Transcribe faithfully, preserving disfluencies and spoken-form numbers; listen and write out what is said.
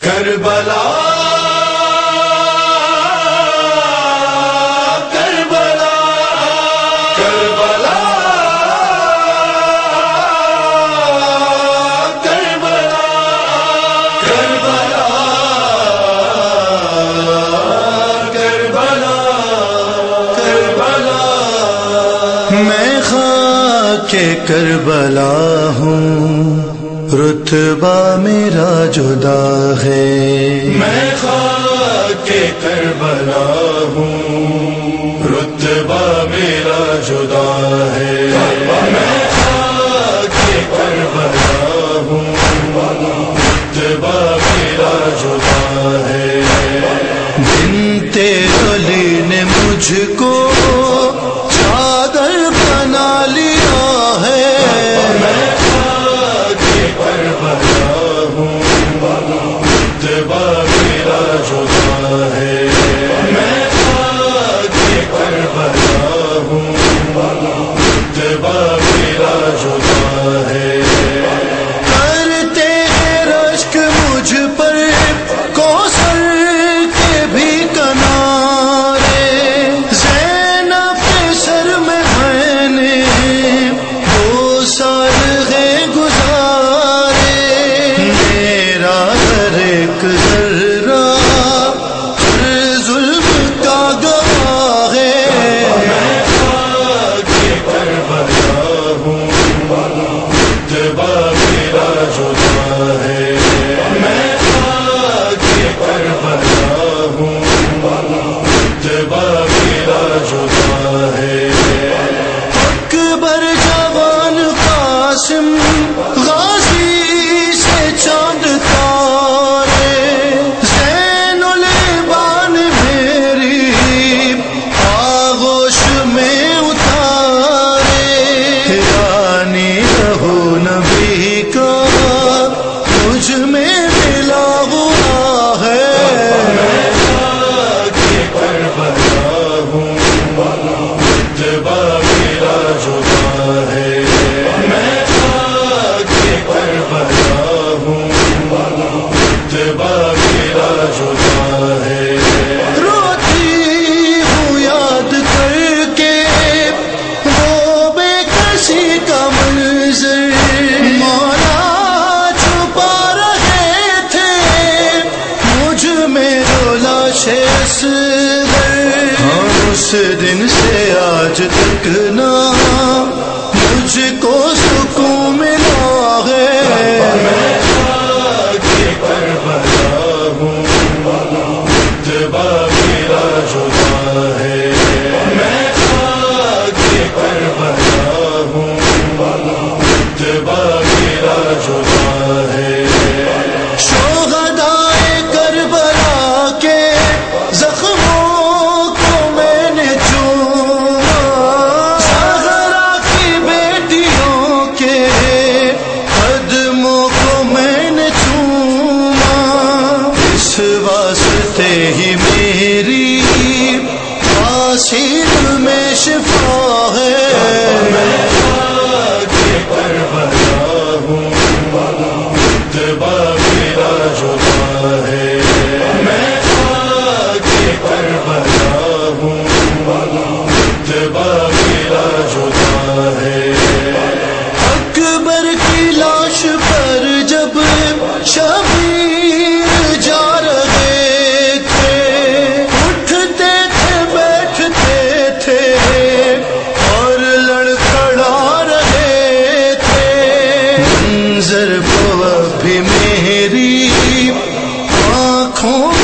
کربلا کربلا کربلا کربلا کربلا کربلا کربلا میں خاک کربلا ہوں، رتبہ میرا جدا ہے۔ میں خاک کربلا ہوں، رتبہ میرا جدا ہے۔ میں خاک کربلا ہوں، رتبہ میرا جدا ہے۔ بنت علی نے مجھ کو چادر بنا لیا ہے۔ غازی سے چاند تارے، زین العبان میری آغوش میں اتارے۔ رانی رہو نبی کا مجھ میں ملا ہوا ہے۔ میں خاک کربلا ہوں، رتبہ میرا جدا ہے۔ روتی ہوں یاد کر کے وہ بے کسی کا منظر، مولا چھپا رہے تھے مجھ میں لاش اصغر۔ اس دن سے آج تک نہ مجھ کو سکون ملا ہے۔ میں خاک کربلا ہوں، رتبہ میرا جدا ہے۔ میں خاک کربلا ہوں، رتبہ میرا جدا ہے۔ شہدائے کربلا کے زخموں کو میں نے چوما، زہرا کی بیٹیوں کے قدموں کو میں نے چوما۔ اس واسطے ہی میری آسیر میں شفا ہے۔ میں خاک کربلا ہوں، رتبہ میرا جدا ہے۔ میں خاک کربلا ہوں، رتبہ میرا جدا ہے۔ اکبر کی لاش پر جب شبیر جا رہے تھے، اٹھتے تھے بیٹھتے تھے اور لڑکھڑا رہے تھے۔ منظر کو اب بھی میری آنکھوں